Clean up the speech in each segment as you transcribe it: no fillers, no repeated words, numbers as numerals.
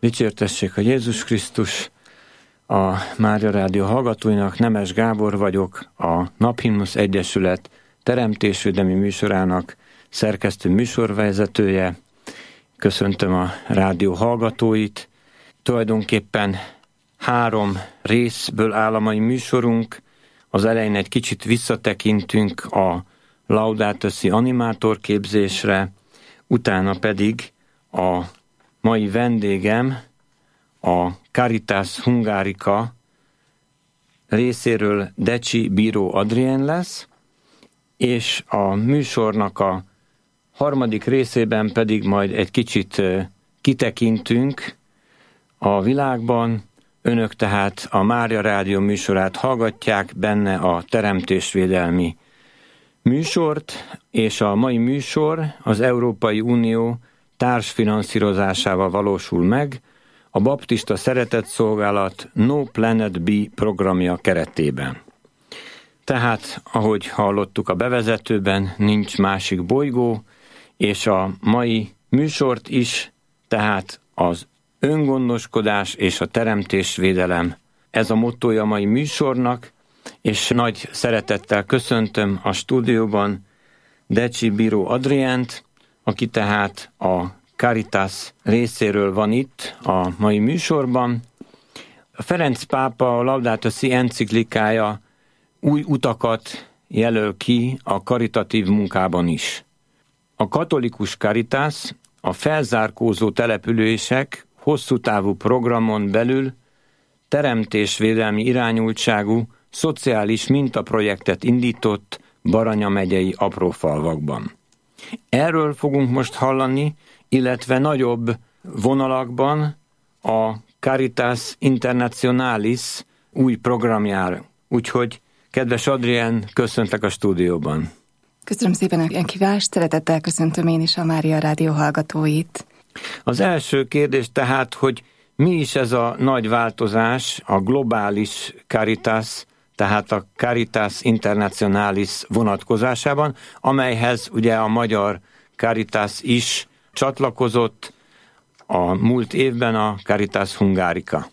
Dicsértessék a Jézus Krisztus, a Mária Rádió hallgatóinak Nemes Gábor vagyok, a Naphimnusz Egyesület teremtésvédelmi műsorának szerkesztő műsorvezetője. Köszöntöm a rádió hallgatóit. Tulajdonképpen 3 részből áll a mai műsorunk. Az elején egy kicsit visszatekintünk a Laudato Si animátorképzésre, utána pedig a mai vendégem a Caritas Hungarica részéről Decsi Bíró Adrien lesz, és a műsornak a harmadik részében pedig majd egy kicsit kitekintünk a világban. Önök tehát a Mária Rádió műsorát hallgatják, benne a teremtésvédelmi műsort, és a mai műsor az Európai Unió társfinanszírozásával valósul meg a Baptista Szeretetszolgálat No Planet B programja keretében. Tehát, ahogy hallottuk a bevezetőben, nincs másik bolygó, és a mai műsort is, tehát az öngondoskodás és a teremtésvédelem, ez a mottója a mai műsornak, és nagy szeretettel köszöntöm a stúdióban Decsi Bíró Adrient, aki tehát a Caritas részéről van itt a mai műsorban. A Ferenc pápa a Laudato Si enciklikája új utakat jelöl ki a karitatív munkában is. A katolikus Caritas a felzárkózó települések hosszú távú programon belül teremtésvédelmi irányultságú szociális mintaprojektet indított Baranya megyei aprófalvakban. Erről fogunk most hallani, illetve nagyobb vonalakban a Caritas Internationalis új programjára. Úgyhogy, kedves Adrien, köszöntlek a stúdióban. Köszönöm szépen a meghívást, szeretettel köszöntöm én is a Mária Rádió hallgatóit. Az első kérdés tehát, hogy mi is ez a nagy változás a globális Caritas, tehát a Caritas Internationalis vonatkozásában, amelyhez ugye a magyar Caritas is csatlakozott a múlt évben, a Caritas Hungarica.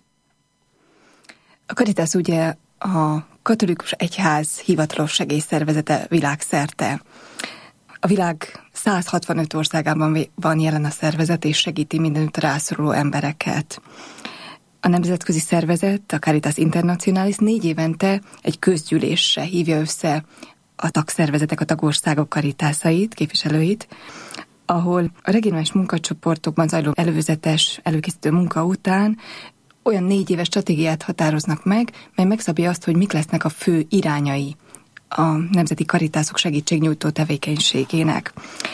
A Caritas ugye a katolikus egyház hivatalos segélyszervezete világszerte. A világ 165 országában van jelen a szervezet, és segíti mindenütt rászoruló embereket. A nemzetközi szervezet, a Caritas Internationalis 4 évente egy közgyűlésre hívja össze a tagszervezetek, a tagországok karitásait, képviselőit, ahol a regionális munkacsoportokban zajló előzetes, előkészítő munka után olyan 4 éves stratégiát határoznak meg, mely megszabja azt, hogy mik lesznek a fő irányai a nemzeti karitások segítségnyújtó tevékenységének.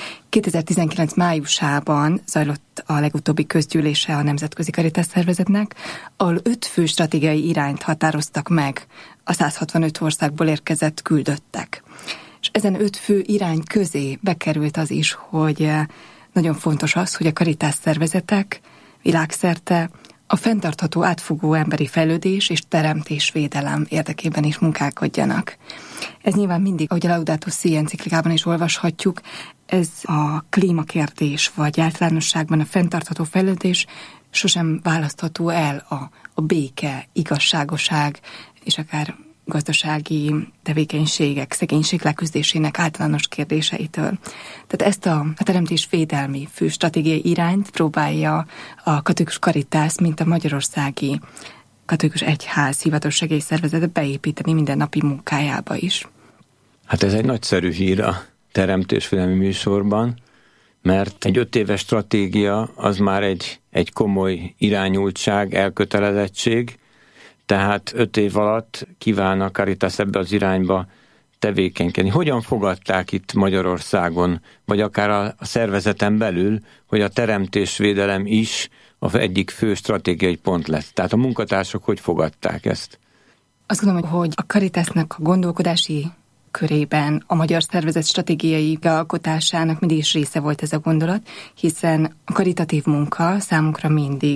2019 májusában zajlott a legutóbbi közgyűlése a Nemzetközi Caritas Szervezetnek, ahol 5 fő stratégiai irányt határoztak meg a 165 országból érkezett küldöttek. És ezen 5 fő irány közé bekerült az is, hogy nagyon fontos az, hogy a Caritas szervezetek világszerte a fenntartható átfogó emberi fejlődés és teremtésvédelem érdekében is munkálkodjanak. Ez nyilván mindig, ahogy a Laudato Si enciklikában is olvashatjuk, ez a klímakérdés, vagy általánosságban a fenntartható fejlődés sosem választható el a béke, igazságoság és akár gazdasági tevékenységek, szegénység leküzdésének általános kérdéseitől. Tehát ezt a teremtésvédelmi fő stratégiai irányt próbálja a katolikus Caritas, mint a magyarországi katolikus egyház hivatalos segélyszervezete beépíteni mindennapi munkájába is. Hát ez egy nagyszerű hír a teremtésvédelmi műsorban, mert egy 5 éves stratégia az már egy komoly irányultság, elkötelezettség, tehát 5 év alatt kíván a Caritas ebbe az irányba tevékenykedni. Hogyan fogadták itt Magyarországon, vagy akár a szervezeten belül, hogy a teremtésvédelem is az egyik fő stratégiai pont lett? Tehát a munkatársak hogy fogadták ezt? Azt gondolom, hogy a Caritasnak a gondolkodási körében a magyar szervezet stratégiai alkotásának mindig is része volt ez a gondolat, hiszen a karitatív munka számunkra mindig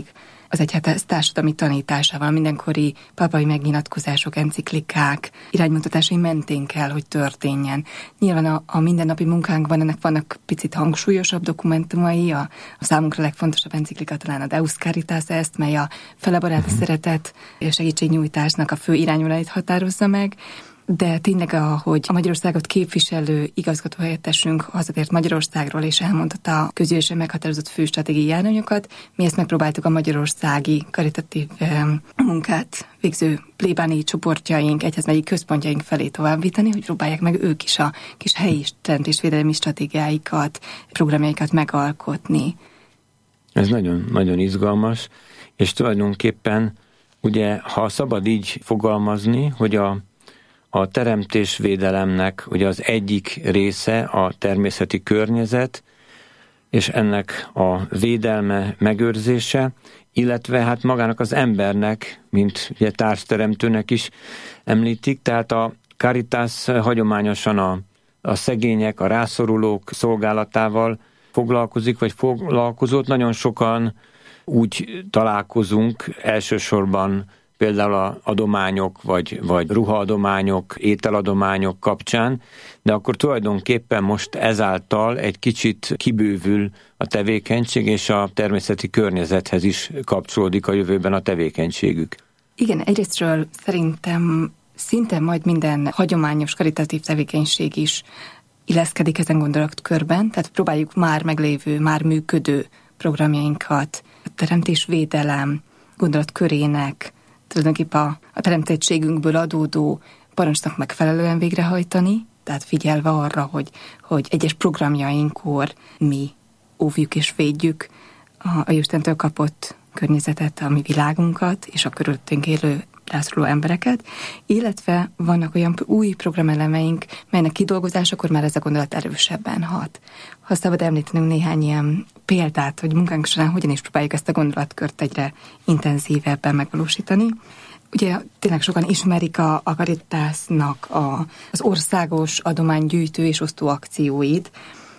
az egyház társadalmi tanításával, a mindenkori papai megnyilatkozások, enciklikák, iránymutatásai mentén kell, hogy történjen. Nyilván a mindennapi munkánkban ennek vannak picit hangsúlyosabb dokumentumai, a számunkra legfontosabb enciklika talán a Deus Caritas Est, mely a felebaráti szeretet és segítségnyújtásnak a fő irányvonalait határozza meg, de tényleg, ahogy a Magyarországot képviselő igazgatóhelyettesünk hazatért Magyarországról, és elmondta a közgyűlésen meghatározott fő stratégiai irányokat, mi ezt megpróbáltuk a magyarországi karitatív munkát végző plébáni csoportjaink, egyházmegyi központjaink felé továbbítani, hogy próbálják meg ők is a kis helyi teremtésvédelmi stratégiáikat, programjaikat megalkotni. Ez nagyon, nagyon izgalmas, és tulajdonképpen ugye, ha szabad így fogalmazni, hogy a teremtésvédelemnek ugye az egyik része a természeti környezet, és ennek a védelme, megőrzése, illetve hát magának az embernek, mint ugye társteremtőnek is említik, tehát a Caritas hagyományosan a szegények, a rászorulók szolgálatával foglalkozik, vagy foglalkozott. Nagyon sokan úgy találkozunk elsősorban például az adományok, vagy ruhaadományok, ételadományok kapcsán, de akkor tulajdonképpen most ezáltal egy kicsit kibővül a tevékenység, és a természeti környezethez is kapcsolódik a jövőben a tevékenységük. Igen, egyrésztről szerintem szinte majd minden hagyományos karitatív tevékenység is illeszkedik ezen gondolatkörben, tehát próbáljuk már meglévő, már működő programjainkat a teremtésvédelem gondolatkörének, tulajdonképpen a teremtettségünkből adódó parancsnak megfelelően végrehajtani, tehát figyelve arra, hogy egyes programjainkor mi óvjuk és védjük a Istentől kapott környezetet, a mi világunkat és a körülöttünk élő rászoruló embereket, illetve vannak olyan új programelemeink, melynek kidolgozásakor már ez a gondolat erősebben hat. Ha szabad említenünk néhány ilyen példát, hogy munkánk során hogyan is próbáljuk ezt a gondolatkört egyre intenzívebben megvalósítani. Ugye tényleg sokan ismerik a Caritasnak az országos adománygyűjtő és osztó akcióit,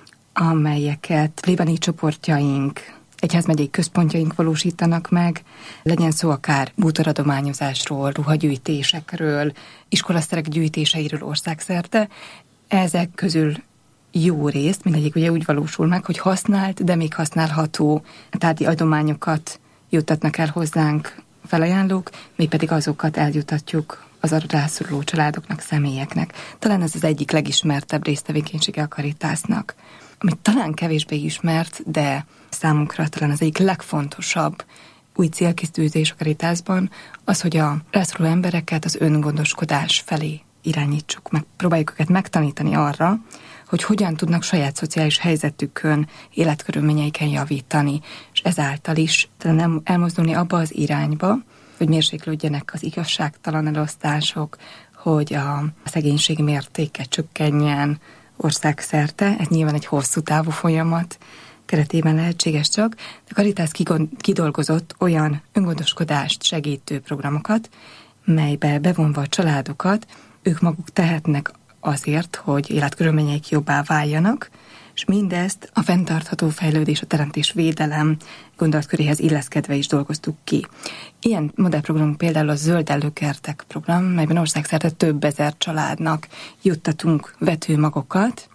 amelyeket plébáni csoportjaink, egyházmegyei központjaink valósítanak meg, legyen szó akár bútoradományozásról, ruhagyűjtésekről, iskolaszterek gyűjtéseiről országszerte. Ezek közül jó részt, mindegyik ugye úgy valósul meg, hogy használt, de még használható tárgyi adományokat juttatnak el hozzánk felajánlók, mi pedig azokat eljutatjuk az arra rászoruló családoknak, személyeknek. Talán ez az egyik legismertebb résztevékenysége a Caritasnak. Amit talán kevésbé ismert, de számunkra talán az egyik legfontosabb új célkitűzés a Caritasban, az, hogy a rászoruló embereket az öngondoskodás felé irányítsuk. Próbáljuk őket megtanítani arra, hogy hogyan tudnak saját szociális helyzetükön, életkörülményeiken javítani, és ezáltal is talán elmozdulni abba az irányba, hogy mérséklődjenek az igazságtalan elosztások, hogy a szegénység mértéke csökkenjen országszerte. Ez nyilván egy hosszú távú folyamat keretében lehetséges csak, de a Caritas kidolgozott olyan öngondoskodást segítő programokat, melybe bevonva a családokat, ők maguk tehetnek azért, hogy életkörülményeik jobbá váljanak, és mindezt a fenntartható fejlődés, a teremtésvédelem gondolatköréhez illeszkedve is dolgoztuk ki. Ilyen modellprogramunk például a Zöld Előkertek program, melyben országszerte több ezer családnak juttatunk vetőmagokat,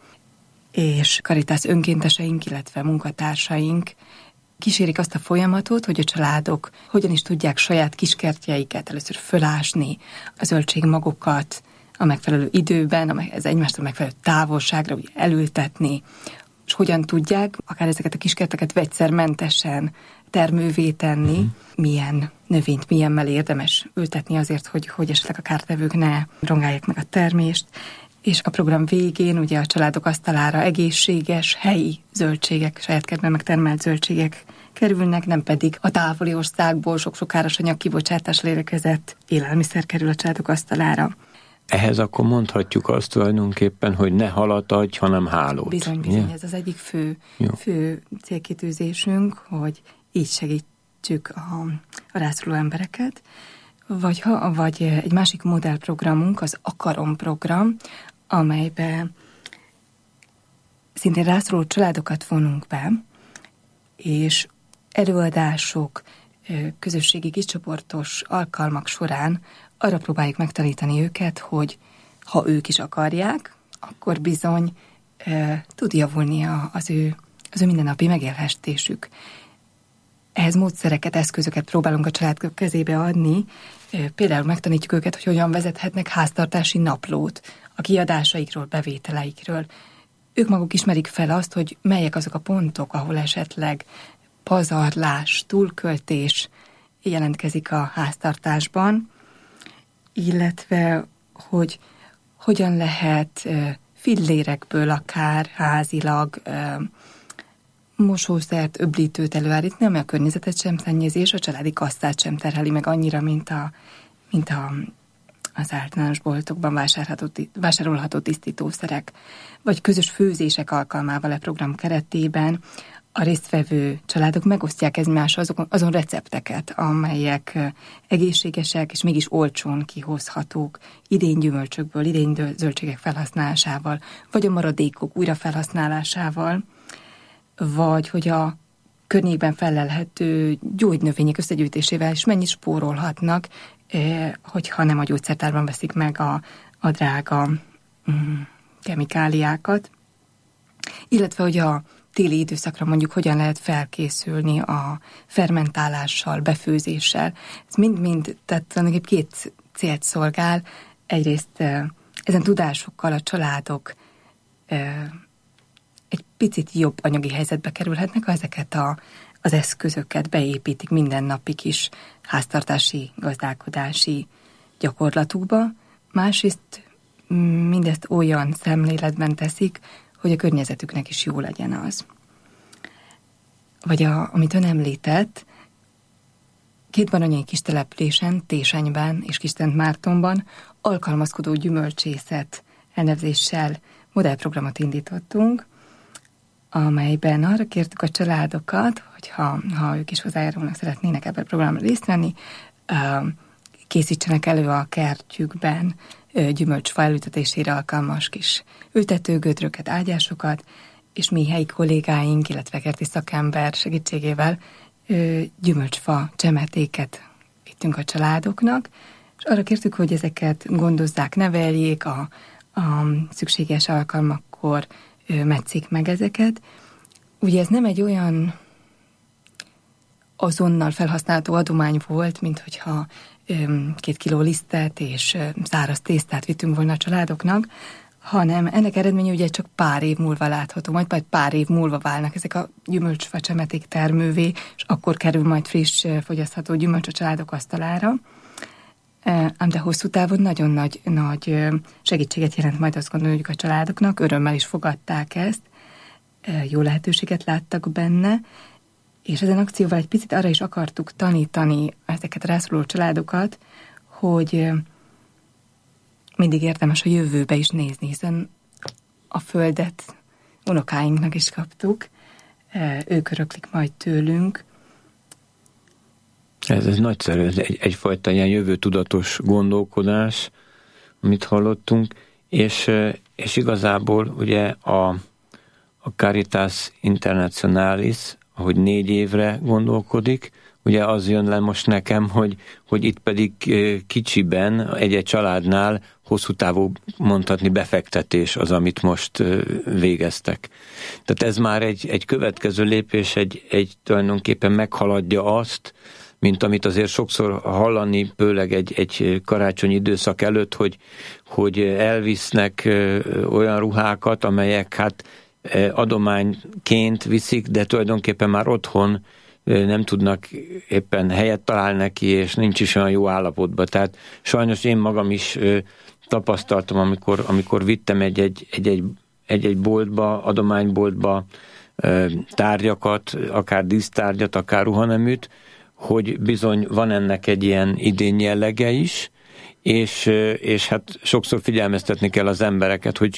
és Caritas önkénteseink, illetve munkatársaink kísérik azt a folyamatot, hogy a családok hogyan is tudják saját kiskertjeiket először fölásni, a zöldségmagokat a megfelelő időben, ez egymástól megfelelő távolságra ugye elültetni, és hogyan tudják akár ezeket a kiskerteket vegyszermentesen termővé tenni, milyen növényt, milyen mellé érdemes ültetni azért, hogy esetleg a kártevők ne rongálják meg a termést, és a program végén ugye a családok asztalára egészséges, helyi zöldségek, saját kertben megtermelt zöldségek kerülnek, nem pedig a távoli országból sok-sok árasanyag kibocsátással érkezett élelmiszer kerül a családok asztalára. Ehhez akkor mondhatjuk azt tulajdonképpen, hogy ne halat adj, hanem hálót. Bizony, ez az egyik fő célkitűzésünk, hogy így segítsük a rászoruló embereket. Vagy egy másik modellprogramunk, az Akarom program, amelybe szintén rászoruló családokat vonunk be, és előadások, közösségi kiscsoportos alkalmak során arra próbáljuk megtanítani őket, hogy ha ők is akarják, akkor bizony tud javulni az ő mindennapi megélhetésük. Ehhez módszereket, eszközöket próbálunk a család kezébe adni. Például megtanítjuk őket, hogy hogyan vezethetnek háztartási naplót, a kiadásaikról, bevételeikről. Ők maguk ismerik fel azt, hogy melyek azok a pontok, ahol esetleg pazarlás, túlköltés jelentkezik a háztartásban, illetve hogy hogyan lehet fillérekből akár házilag mosószert, öblítőt előállítani, ami a környezetet sem szennyezi, és a családi kasszát sem terheli meg annyira, mint az általános boltokban vásárolható tisztítószerek. Vagy közös főzések alkalmával a program keretében a résztvevő családok megosztják egymással azon recepteket, amelyek egészségesek és mégis olcsón kihozhatók idény gyümölcsökből, idény zöldségek felhasználásával, vagy a maradékok újrafelhasználásával, vagy hogy a környékben fellelhető gyógynövények összegyűjtésével is mennyit spórolhatnak, hogyha nem a gyógyszertárban veszik meg a drága kemikáliákat, illetve hogy a téli időszakra mondjuk hogyan lehet felkészülni a fermentálással, befőzéssel. Ez mind-mind, tehát tulajdonképpen két célt szolgál. Egyrészt ezen tudásokkal a családok egy picit jobb anyagi helyzetbe kerülhetnek, ha ezeket az eszközöket beépítik mindennapi kis háztartási, gazdálkodási gyakorlatukba. Másrészt mindezt olyan szemléletben teszik, hogy a környezetüknek is jó legyen az. Vagy amit ön említett, két baranyai kis településen, Tésenyben és Kiszentmártonban alkalmazkodó gyümölcsészet elnevezéssel modellprogramot indítottunk, amelyben arra kértük a családokat, hogy ha ők is hozzájárulnak, szeretnének ebben a programban részt venni, készítsenek elő a kertjükben gyümölcsfa elültetésére alkalmas kis ültetőgödröket, ágyásokat, és mi helyi kollégáink, illetve kerti szakember segítségével gyümölcsfa csemetéket vittünk a családoknak, és arra kértük, hogy ezeket gondozzák, neveljék, a szükséges alkalmakkor metszik meg ezeket. Ugye ez nem egy olyan azonnal felhasználható adomány volt, mint hogyha 2 kiló lisztet és száraz tésztát vittünk volna a családoknak, hanem ennek eredménye ugye csak pár év múlva látható, majd pár év múlva válnak ezek a gyümölcsfa csemeték termővé, és akkor kerül majd friss, fogyasztható gyümölcs a családok asztalára. Ám de hosszú távon nagyon nagy segítséget jelent majd, azt gondoljuk, a családoknak, örömmel is fogadták ezt, jó lehetőséget láttak benne, és ezen akcióval egy picit arra is akartuk tanítani ezeket a rászoruló családokat, hogy mindig érdemes a jövőbe is nézni, hiszen a földet unokáinknak is kaptuk, ők öröklik majd tőlünk. Ez nagyszerű, ez egyfajta ilyen jövőtudatos gondolkodás, amit hallottunk, és igazából ugye a Caritas Internationalis, ahogy 4 évre gondolkodik, ugye az jön le most nekem, hogy itt pedig kicsiben, egy családnál hosszú távú, mondhatni, befektetés az, amit most végeztek. Tehát ez már egy következő lépés, egy tulajdonképpen meghaladja azt, mint amit azért sokszor hallani, főleg egy karácsonyi időszak előtt, hogy elvisznek olyan ruhákat, amelyek hát adományként viszik, de tulajdonképpen már otthon nem tudnak éppen helyet találni neki, és nincs is olyan jó állapotban. Tehát sajnos én magam is tapasztaltam, amikor vittem egy boltba, adományboltba tárgyakat, akár dísztárgyat, akár ruhaneműt, hogy bizony van ennek egy ilyen idény jellege is, és hát sokszor figyelmeztetni kell az embereket, hogy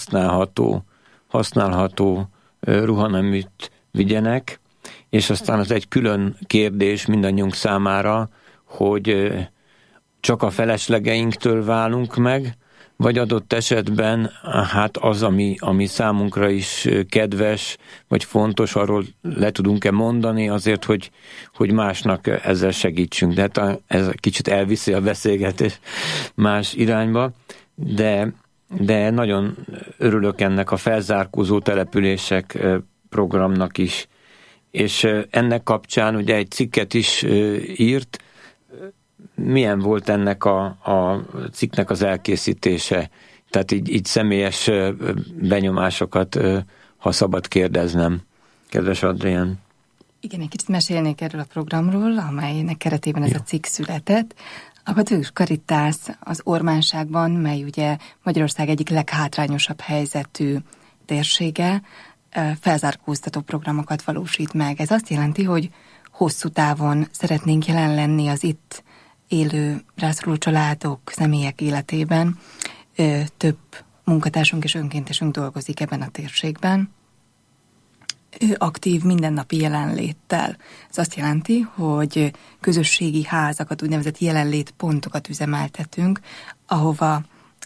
használható ruhaneműt vigyenek, és aztán az egy külön kérdés mindannyiunk számára, hogy csak a feleslegeinktől válunk meg, vagy adott esetben hát az, ami számunkra is kedves, vagy fontos, arról le tudunk-e mondani azért, hogy másnak ezzel segítsünk. De hát ez kicsit elviszi a beszélgetés más irányba, de nagyon örülök ennek a felzárkózó települések programnak is. És ennek kapcsán ugye egy cikket is írt. Milyen volt ennek a cikknek az elkészítése? Tehát így személyes benyomásokat, ha szabad kérdeznem. Kedves Adrián. Igen, egy kicsit mesélnék erről a programról, amelynek keretében ez a cikk született. A Katolikus Karitász az Ormánságban, mely ugye Magyarország egyik leghátrányosabb helyzetű térsége, felzárkóztató programokat valósít meg. Ez azt jelenti, hogy hosszú távon szeretnénk jelen lenni az itt élő rászoruló családok, személyek életében. Több munkatársunk és önkéntesünk dolgozik ebben a térségben. Aktív mindennapi jelenléttel. Ez azt jelenti, hogy közösségi házakat, úgynevezett jelenlétpontokat üzemeltetünk, ahova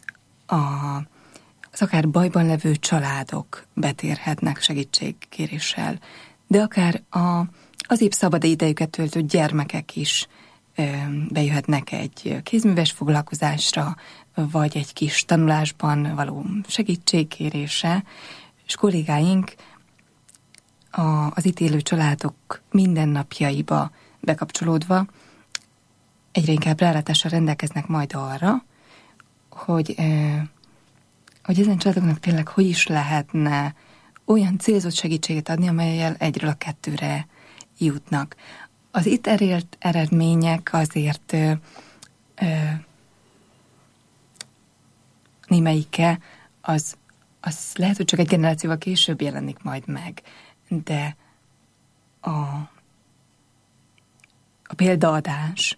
az akár bajban levő családok betérhetnek segítségkéréssel, de akár az épp szabad idejüket töltő gyermekek is bejöhetnek egy kézműves foglalkozásra, vagy egy kis tanulásban való segítségkérésre, és kollégáink az itt élő családok mindennapjaiba bekapcsolódva egyre inkább rálátással rendelkeznek majd arra, hogy ezen családoknak tényleg hogy is lehetne olyan célzott segítséget adni, amellyel egyről a kettőre jutnak. Az itt elért eredmények azért némelyike az lehet, hogy csak egy generációval később jelenik majd meg, de a példaadás,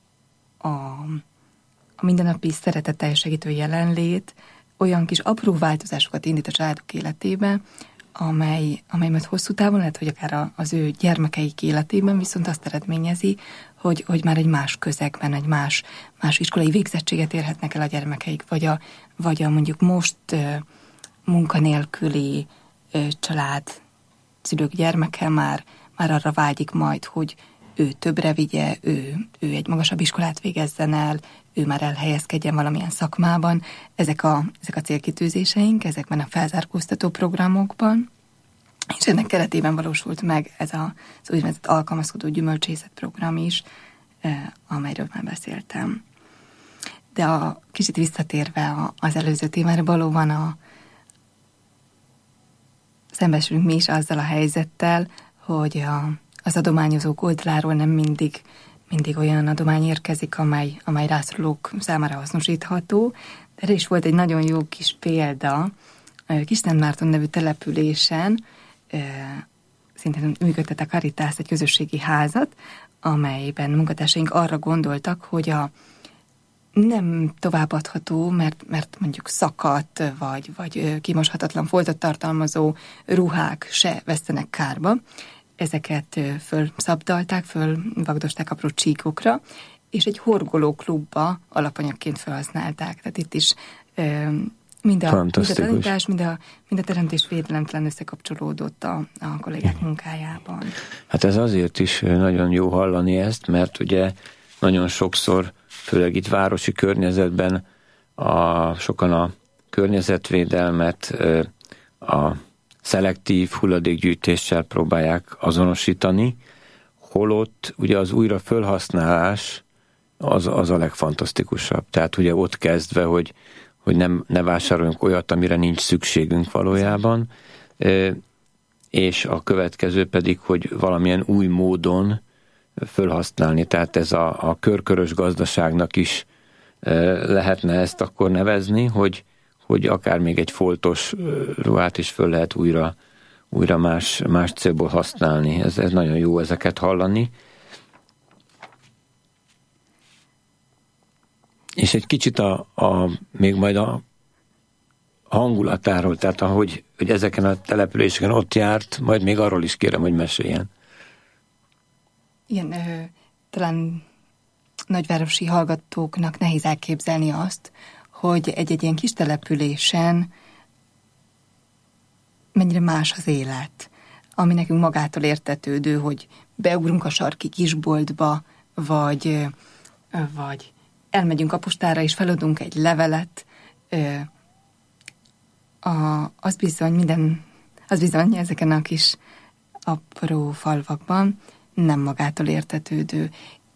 a mindennapi szeretetteljes segítő jelenlét olyan kis apró változásokat indít a családok életébe, amely majd hosszú távon lehet, hogy akár az ő gyermekeik életében viszont azt eredményezi, hogy már egy más közegben, egy más iskolai végzettséget érhetnek el a gyermekeik, vagy a mondjuk most munkanélküli család, szülők gyermeke már arra vágyik majd, hogy ő többre vigye, ő egy magasabb iskolát végezzen el, ő már elhelyezkedjen valamilyen szakmában. Ezek a célkitűzéseink, ezekben a felzárkóztató programokban, és ennek keretében valósult meg ez az úgynevezett alkalmazkodó gyümölcsészet program is, amelyről már beszéltem. De kicsit visszatérve az előző témára, valóban szembesülünk mi is azzal a helyzettel, hogy az adományozók oldaláról nem mindig olyan adomány érkezik, amely rászorulók számára hasznosítható. Erre is volt egy nagyon jó kis példa. Kiszentmárton nevű településen szintén működtet a Karitász egy közösségi házat, amelyben munkatársaink arra gondoltak, hogy nem továbbadható, mert mondjuk szakadt, vagy kimoshatatlan foltot tartalmazó ruhák se vesztenek kárba. Ezeket fölszabdalták, fölvagdosták apró csíkokra, és egy horgolóklubba alapanyagként felhasználták. Tehát itt is mind a tanítás, mind a teremtésvédelem talán összekapcsolódott a kollégák munkájában. Hát ez azért is nagyon jó hallani ezt, mert ugye nagyon sokszor, főleg itt városi környezetben sokan a környezetvédelmet, a szelektív hulladékgyűjtéssel próbálják azonosítani, holott ugye az újra felhasználás az a legfantasztikusabb. Tehát ugye ott kezdve, hogy ne vásároljunk olyat, amire nincs szükségünk valójában, és a következő pedig, hogy valamilyen új módon felhasználni. Tehát ez a körkörös gazdaságnak is lehetne ezt akkor nevezni, hogy akár még egy foltos ruhát is föl lehet újra más célból használni. Ez nagyon jó ezeket hallani. És egy kicsit még majd a hangulatáról, tehát hogy ezeken a településeken ott járt, majd még arról is kérem, hogy meséljen. Igen, talán nagyvárosi hallgatóknak nehéz elképzelni azt, hogy egy ilyen kis településen mennyire más az élet, ami nekünk magától értetődő, hogy beugrunk a sarki kisboltba, vagy elmegyünk a postára és feladunk egy levelet. Az bizony ezeken a kis apró falvakban nem magától értetődő.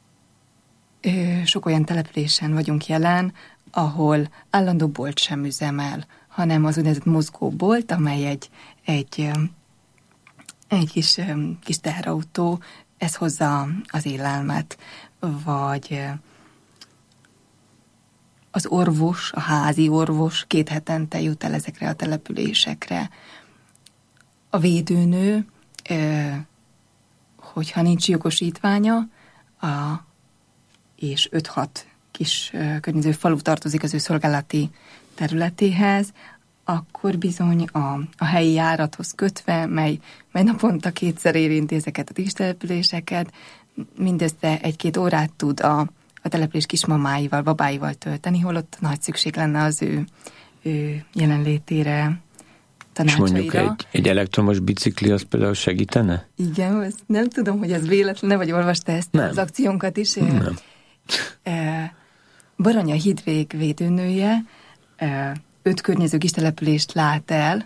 Sok olyan településen vagyunk jelen, ahol állandó bolt sem üzemel, hanem az úgynevezett mozgóbolt, amely egy kis teherautó, ez hozza az élelmet, vagy az orvos, a házi orvos 2 hetente jut el ezekre a településekre. A védőnő, hogyha nincs jogosítványa, és 5-6 kis környező falu tartozik az ő szolgálati területéhez, akkor bizony a helyi járathoz kötve, mely naponta 2-szer érinti ezeket a kistelepüléseket, mindössze 1-2 órát tud a település kismamáival, babáival tölteni, holott nagy szükség lenne az ő jelenlétére, tanácsaira. És mondjuk egy elektromos bicikli az például segítene? Igen, nem tudom, hogy ez véletlen, vagy olvasta ezt az akciónkat is. Nem. Baranya Hidvég védőnője 5 környező kistelepülést lát el,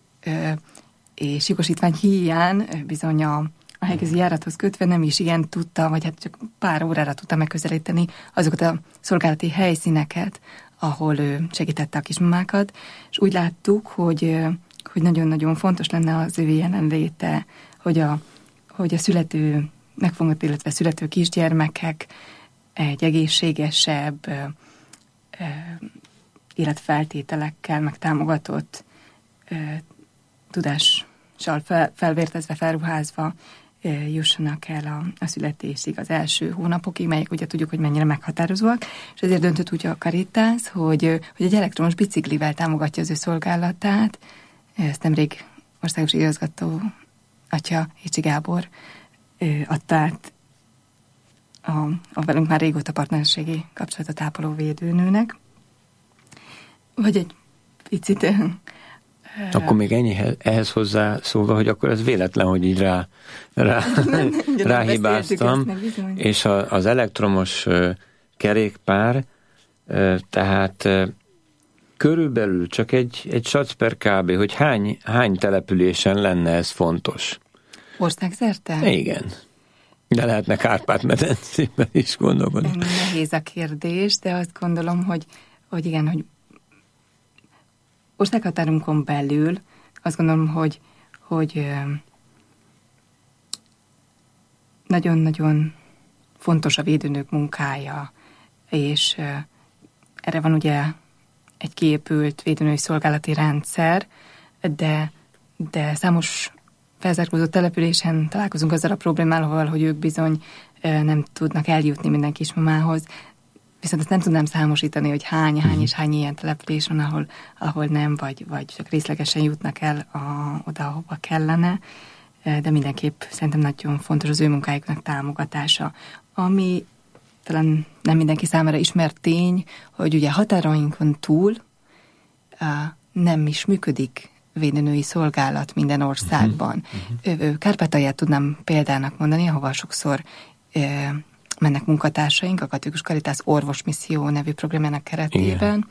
és jogosítvány hiány bizony a helyközi járathoz kötve nem is igen tudta, vagy hát csak pár órára tudta megközelíteni azokat a szolgálati helyszíneket, ahol ő segítette a kismamákat, és úgy láttuk, hogy nagyon-nagyon fontos lenne az ő jelenléte, hogy a születő, megfogott, illetve születő kisgyermekek egy egészségesebb életfeltételekkel, meg támogatott tudással felvértezve, felruházva jussanak el a születésig, az első hónapokig, melyek ugye tudjuk, hogy mennyire meghatározóak, és ezért döntött úgy a Caritas, hogy egy elektromos biciklivel támogatja az ő szolgálatát. Ezt nemrég országos igazgató atya Écsi Gábor adta át a velünk már régóta partnerségi kapcsolatot ápoló védőnőnek. Vagy egy picit... Akkor még ennyi ehhez hozzá szólva, hogy akkor ez véletlen, hogy így ráhibáztam, és az elektromos kerékpár, tehát körülbelül csak egy sac per kb., hogy hány településen lenne ez fontos? Országszerte? Igen. De lehetne Kárpát-medencében is gondolkodni. Nehéz a kérdés, de azt gondolom, hogy igen, hogy országhatárunkon belül azt gondolom, hogy nagyon-nagyon fontos a védőnők munkája, és erre van ugye egy kiépült védőnői szolgálati rendszer, de számos felzárkózó településen találkozunk azzal a problémával, hogy ők bizony nem tudnak eljutni minden kismamához, viszont ezt nem tudnám számosítani, hogy hány ilyen település van, ahol nem, vagy csak részlegesen jutnak el oda, ahova kellene, de mindenképp szerintem nagyon fontos az ő munkájuknak támogatása. Ami talán nem mindenki számára ismert tény, hogy ugye határainkon túl nem is működik védőnői szolgálat minden országban. Kárpátalját tudnám példának mondani, ahova sokszor mennek munkatársaink, a Katolikus Caritas orvosmisszió nevű programjának keretében.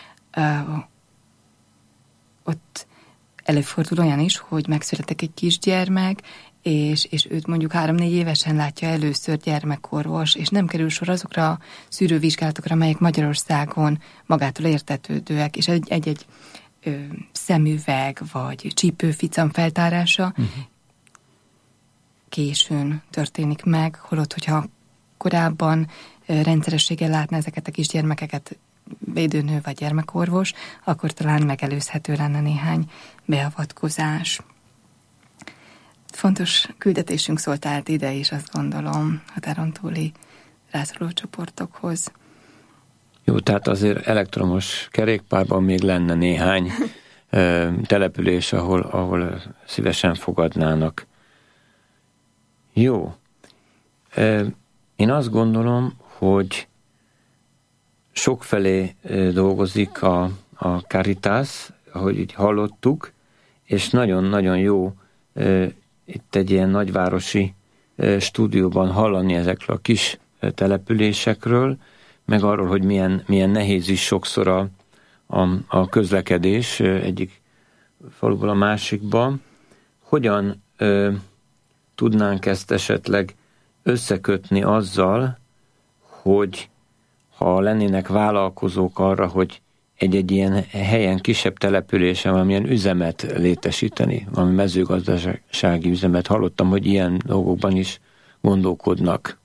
Ott előfordul olyan is, hogy megszületik egy kisgyermek, és őt mondjuk 3-4 évesen látja először gyermekorvos, és nem kerül sor azokra a szűrővizsgálatokra, amelyek Magyarországon magától értetődőek, és egy szemüveg, vagy csípőficam feltárása későn történik meg, holott, hogyha korábban rendszerességgel látna ezeket a kisgyermekeket védőnő vagy gyermekorvos, akkor talán megelőzhető lenne néhány beavatkozás. Fontos küldetésünk szólt át ide is, azt gondolom, határon túli rászoruló csoportokhoz. Jó, tehát azért elektromos kerékpárban még lenne néhány település, ahol szívesen fogadnának. Jó. Én azt gondolom, hogy sokfelé dolgozik a Caritas, ahogy így hallottuk, és nagyon-nagyon jó itt egy ilyen nagyvárosi stúdióban hallani ezekről a kis településekről, meg arról, hogy milyen nehéz is sokszor a közlekedés egyik faluból a másikba. Hogyan tudnánk ezt esetleg összekötni azzal, hogy ha lennének vállalkozók arra, hogy egy ilyen helyen, kisebb településen valamilyen üzemet létesíteni, valami mezőgazdasági üzemet. Hallottam, hogy ilyen dolgokban is gondolkodnak.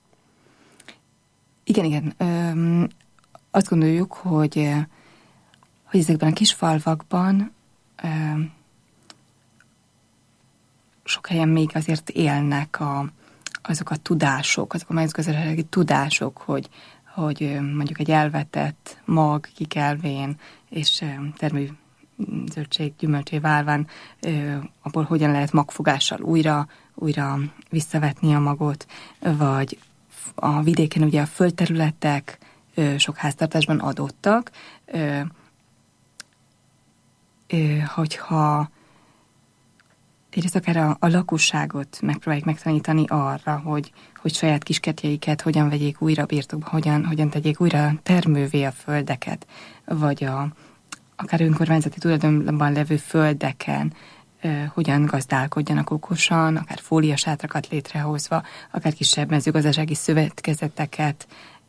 Igen. Azt gondoljuk, hogy ezekben a kis falvakban sok helyen még azért élnek azok a tudások, azok a mezőgazdasági tudások, hogy mondjuk egy elvetett mag kikelvén és termő zöldség, gyümölcsé válván, abból hogyan lehet magfogással újra visszavetni a magot, vagy a vidéken ugye a földterületek sok háztartásban adottak, hogyha egyrészt akár a lakosságot megpróbáljuk megtanítani arra, hogy saját kiskertjeiket hogyan vegyék újra birtokba, hogyan tegyék újra termővé a földeket, vagy akár önkormányzati tulajdonban levő földeken hogyan gazdálkodjanak okosan, akár fóliasátrakat létrehozva, akár kisebb mezőgazdasági szövetkezeteket,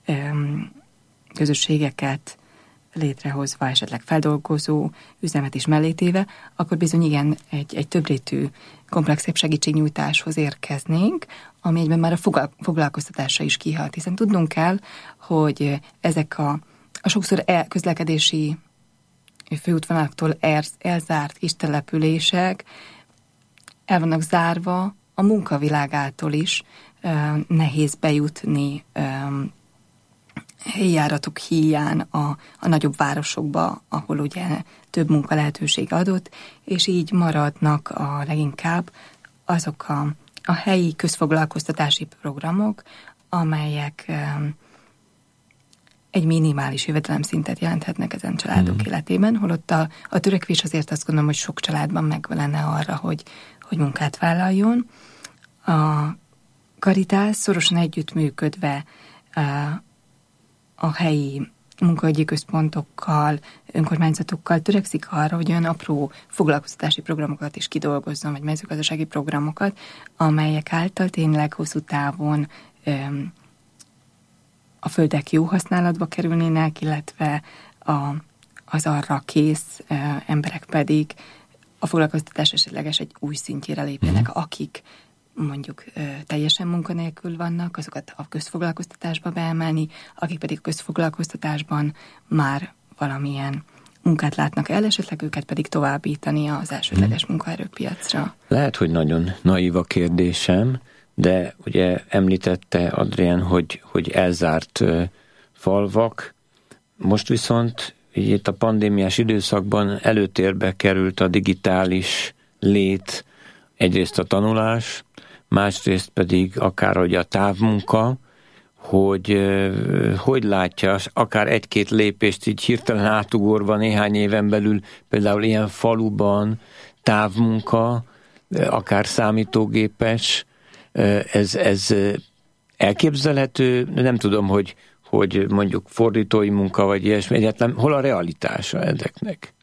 közösségeket létrehozva, esetleg feldolgozó üzemet is mellétéve, akkor bizony igen, egy többrétű, komplexebb segítségnyújtáshoz érkeznénk, ami egyben már a foglalkoztatásra is kihat. Hiszen tudnunk kell, hogy ezek a sokszor közlekedési főútvonalaktól elzárt kis települések el vannak zárva a munkavilágától is, nehéz bejutni helyi járatok híján a nagyobb városokba, ahol ugye több munka lehetőség adott, és így maradnak a leginkább azok a helyi közfoglalkoztatási programok, amelyek egy minimális jövedelemszintet jelenthetnek ezen családok életében, holott a törekvés azért azt gondolom, hogy sok családban meg lenne arra, hogy munkát vállaljon. A Caritas szorosan együttműködve a helyi munkahogyi központokkal, önkormányzatokkal törekszik arra, hogy olyan apró foglalkoztatási programokat is kidolgozzon, vagy mezőgazdasági programokat, amelyek által tényleg hosszú távon a földek jó használatba kerülnének, illetve az arra kész emberek pedig a foglalkoztatás esetleges egy új szintjére lépjenek, akik mondjuk teljesen munkanélkül vannak, azokat a közfoglalkoztatásba beemelni, akik pedig közfoglalkoztatásban már valamilyen munkát látnak el, esetleg őket pedig továbbítani az elsődleges munkaerőpiacra. Lehet, hogy nagyon naív a kérdésem, de ugye említette Adrián, hogy elzárt falvak. Most viszont itt a pandémiás időszakban előtérbe került a digitális lét, egyrészt a tanulás, másrészt pedig akár hogy a távmunka, hogy látja, akár egy-két lépést így hirtelen átugorva néhány éven belül, például ilyen faluban távmunka, akár számítógépes, ez elképzelhető, nem tudom, hogy mondjuk fordítói munka, vagy ilyesmi, egyáltalán hol a realitása ezeknek?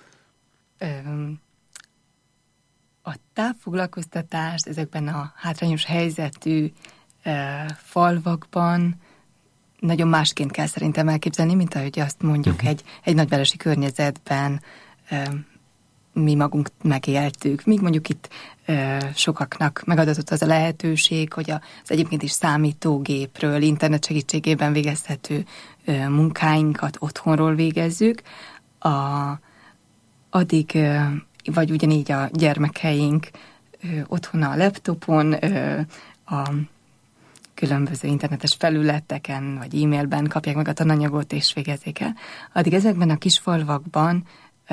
A távfoglalkoztatást ezekben a hátrányos helyzetű falvakban nagyon másként kell szerintem elképzelni, mint ahogy azt mondjuk egy nagyvárosi környezetben mi magunk megéltük. Míg mondjuk itt sokaknak megadatott az a lehetőség, hogy az egyébként is számítógépről, internet segítségében végezhető munkáinkat otthonról végezzük, addig vagy ugyanígy a gyermekeink otthon a laptopon, a különböző internetes felületeken, vagy e-mailben kapják meg a tananyagot, és végezzék el. Addig ezekben a kis falvakban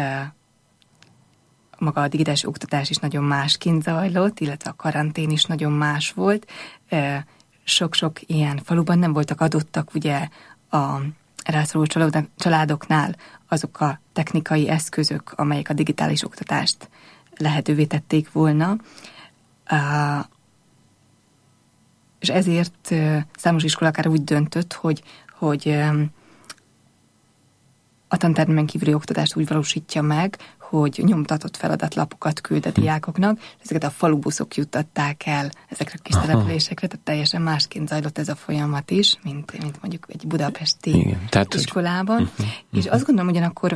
maga a digitális oktatás is nagyon másként zajlott, illetve a karantén is nagyon más volt. Sok-sok ilyen faluban nem voltak adottak ugye rászoruló családoknál azok a technikai eszközök, amelyek a digitális oktatást lehetővé tették volna. És ezért számos iskola akár úgy döntött, hogy a tantermen kívüli oktatást úgy valósítja meg, hogy nyomtatott feladatlapokat küld a diákoknak, és ezeket a falubuszok juttatták el ezekre a kis településekre, tehát teljesen másként zajlott ez a folyamat is, mint mondjuk egy budapesti iskolában. És azt gondolom ugyanakkor,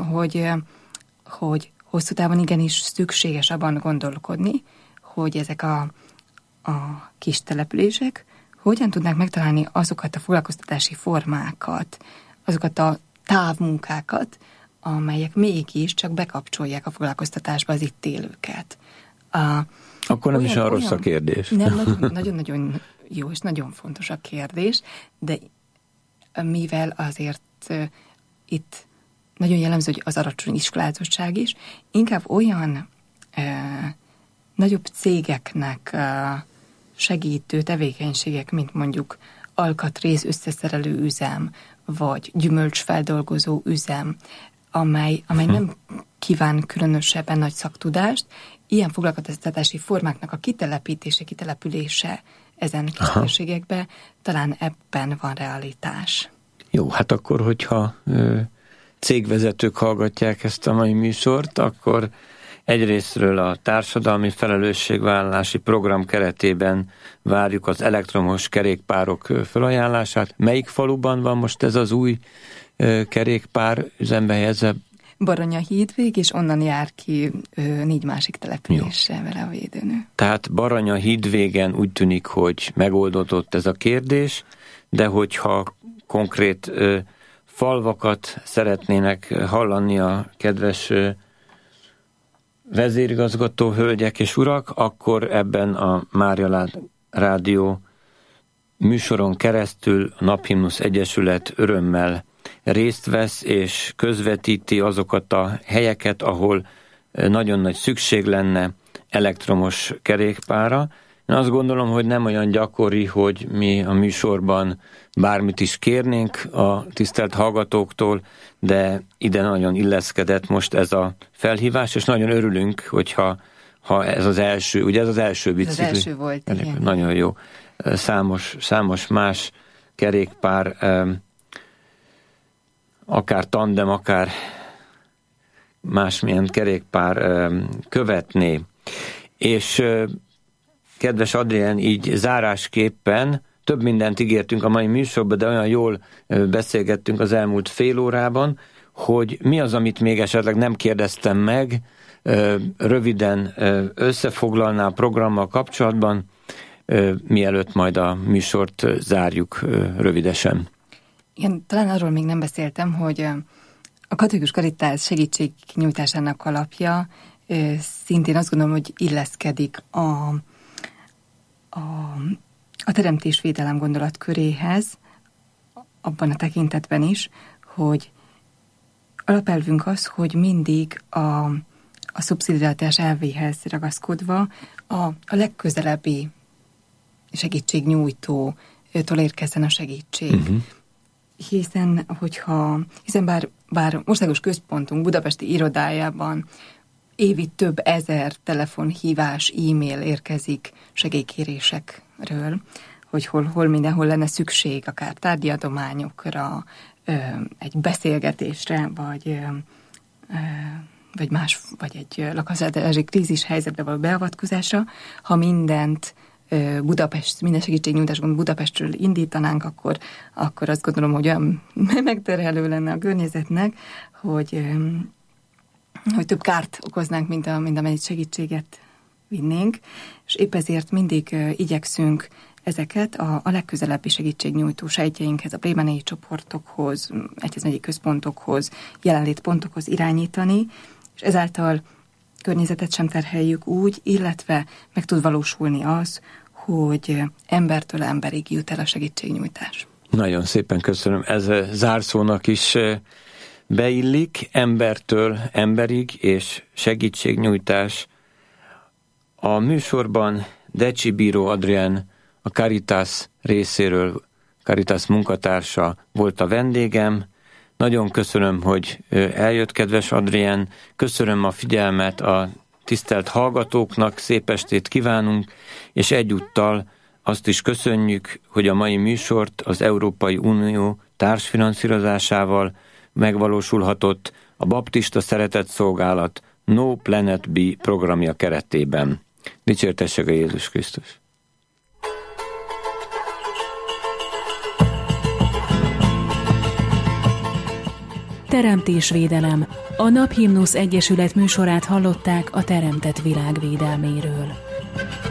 hogy hosszú távon igenis szükséges abban gondolkodni, hogy ezek a kis települések hogyan tudnák megtalálni azokat a foglalkoztatási formákat, azokat a távmunkákat, amelyek mégis csak bekapcsolják a foglalkoztatásba az itt élőket. Akkor nem is olyan rossz a kérdés. Nem, nagyon-nagyon jó és nagyon fontos a kérdés, de mivel azért itt nagyon jellemző, hogy az alacsony iskolázottság is, inkább olyan nagyobb cégeknek segítő tevékenységek, mint mondjuk alkatrész összeszerelő üzem, vagy gyümölcsfeldolgozó üzem, amely nem kíván különösebben nagy szaktudást, ilyen foglalkoztatási formáknak a kitelepülése ezen kis térségekbe, talán ebben van realitás. Jó, hát akkor, hogyha cégvezetők hallgatják ezt a mai műsort, akkor egyrésztről a társadalmi felelősségvállalási program keretében várjuk az elektromos kerékpárok felajánlását. Melyik faluban van most ez az új kerékpár üzembe helyezve? Baranya-Hídvég, és onnan jár ki 4 másik településsel vele a védőnő. Tehát Baranya-Hídvégen úgy tűnik, hogy megoldódott ez a kérdés, de hogyha konkrét falvakat szeretnének hallani a kedves vezérigazgató hölgyek és urak, akkor ebben a Mária Rádió műsoron keresztül a Naphimnusz Egyesület örömmel részt vesz és közvetíti azokat a helyeket, ahol nagyon nagy szükség lenne elektromos kerékpárra. Én azt gondolom, hogy nem olyan gyakori, hogy mi a műsorban bármit is kérnénk a tisztelt hallgatóktól, de ide nagyon illeszkedett most ez a felhívás, és nagyon örülünk, hogyha ez az első, ugye ez az első bicikli. Ez az első volt, igen. Nagyon jó. Számos más kerékpár, akár tandem, akár másmilyen kerékpár követné. És kedves Adrien, így zárásképpen több mindent ígértünk a mai műsorban, de olyan jól beszélgettünk az elmúlt fél órában, hogy mi az, amit még esetleg nem kérdeztem meg, röviden összefoglalná a programmal kapcsolatban, mielőtt majd a műsort zárjuk rövidesen. Igen, talán arról még nem beszéltem, hogy a Katolikus Karitász segítségnyújtásának alapja szintén azt gondolom, hogy illeszkedik a teremtésvédelem gondolatköréhez, abban a tekintetben is, hogy alapelvünk az, hogy mindig a szubszidiaritás elvéhez ragaszkodva a legközelebbi segítségnyújtótól érkezzen a segítség. Hiszen bár országos központunk budapesti irodájában évi több ezer telefonhívás, e-mail érkezik segélykérésekről, hogy hol mindenhol lenne szükség, akár tárgyadományokra, egy beszélgetésre, vagy egy lakhatási krízis helyzetbe való beavatkozásra. Ha minden segítségnyújtásban Budapestről indítanánk, akkor azt gondolom, hogy olyan megterhelő lenne a környezetnek, hogy több kárt okoznánk, mint amennyit segítséget vinnénk, és épp ezért mindig igyekszünk ezeket a legközelebbi segítségnyújtó sejtjeinkhez, a plébániai csoportokhoz, egyházmegyi központokhoz, jelenlétpontokhoz irányítani, és ezáltal környezetet sem terheljük úgy, illetve meg tud valósulni az, hogy embertől emberig jut el a segítségnyújtás. Nagyon szépen köszönöm. Ez zárszónak is beillik, embertől emberig és segítségnyújtás. A műsorban Decsi Bíró Adrien, a Caritas részéről, Caritas munkatársa volt a vendégem. Nagyon köszönöm, hogy eljött, kedves Adrien, köszönöm a figyelmet a tisztelt hallgatóknak, szép estét kívánunk, és egyúttal azt is köszönjük, hogy a mai műsort az Európai Unió társfinanszírozásával megvalósulhatott a Baptista Szeretetszolgálat No Planet B programja keretében. Dicsértessék a Jézus Krisztus! Teremtésvédelem. A Naphimnusz Egyesület műsorát hallották a teremtett világ védelméről.